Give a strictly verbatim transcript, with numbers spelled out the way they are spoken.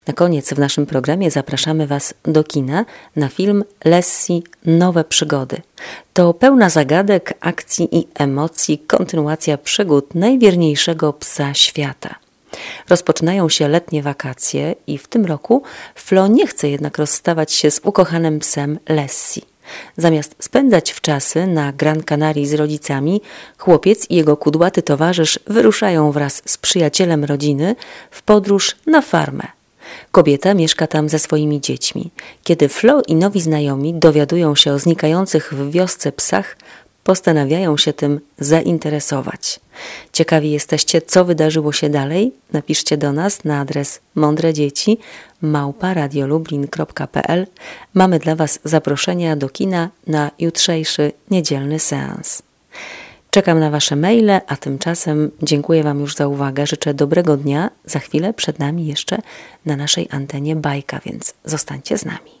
Na koniec w naszym programie zapraszamy Was do kina na film Lassie – Nowe przygody. To pełna zagadek, akcji i emocji kontynuacja przygód najwierniejszego psa świata. Rozpoczynają się letnie wakacje i w tym roku Flo nie chce jednak rozstawać się z ukochanym psem Lassie. Zamiast spędzać wczasy na Gran Canarii z rodzicami, chłopiec i jego kudłaty towarzysz wyruszają wraz z przyjacielem rodziny w podróż na farmę. Kobieta mieszka tam ze swoimi dziećmi. Kiedy Flo i nowi znajomi dowiadują się o znikających w wiosce psach, postanawiają się tym zainteresować. Ciekawi jesteście, co wydarzyło się dalej? Napiszcie do nas na adres mądredzieci małpa radiolublin kropka pe el. Mamy dla Was zaproszenia do kina na jutrzejszy niedzielny seans. Czekam na Wasze maile, a tymczasem dziękuję Wam już za uwagę. Życzę dobrego dnia. Za chwilę przed nami jeszcze na naszej antenie bajka, więc zostańcie z nami.